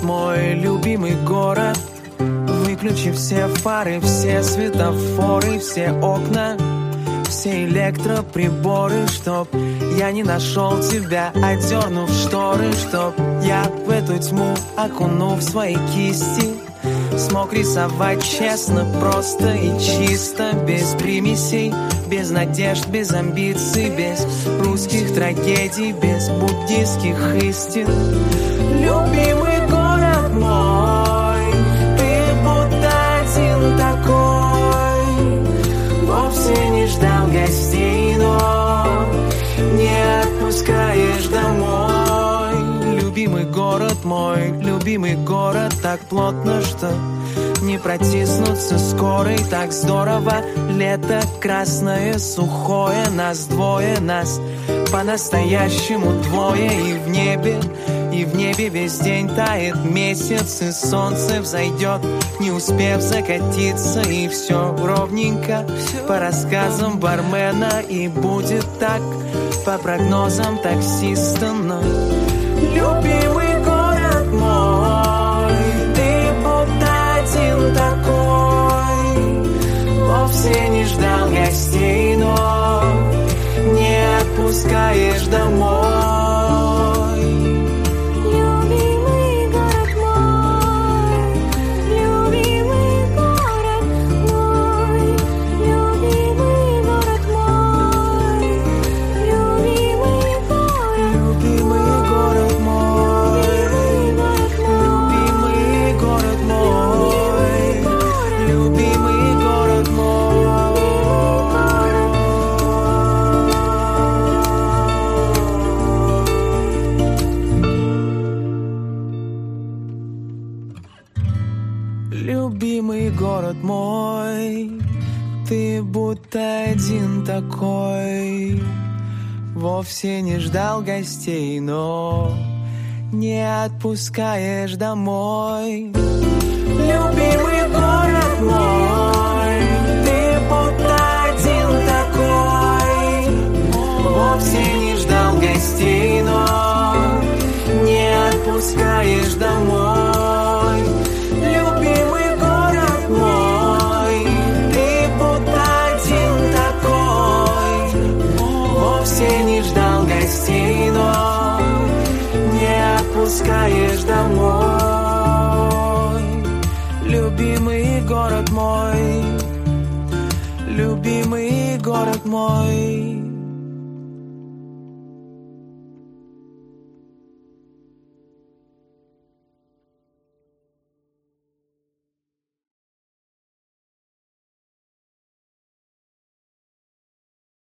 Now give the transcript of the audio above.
мой любимый город. Выключи все фары, все светофоры, все окна, все электроприборы, чтоб я не нашел тебя, одернув шторы, чтоб я в эту тьму, окунув свои кисти, смог рисовать честно, просто и чисто, без примесей, без надежд, без амбиций, без русских трагедий, без буддийских истин. Любимый город мой, ты будто один такой, вовсе не ждал гостей, но не отпускаешь домой. Любимый город мой, любимый город, так плотно, что не протиснуться скорой, так здорово. Лето красное, сухое, нас двое, нас по-настоящему двое. И в небе весь день тает месяц, и солнце взойдет, не успев закатиться. И все ровненько по рассказам бармена, и будет так по прогнозам таксиста. Но любимый город мой, ты будто один такой, вовсе не ждал гостей, но не отпускаешь домой. Любимый город мой, ты будто один такой, вовсе не ждал гостей, но не отпускаешь домой. Любимый город мой, ты будто один такой, вовсе не ждал гостей, но не отпускаешь домой. Но не отпускаешь домой. Любимый город мой, любимый город мой.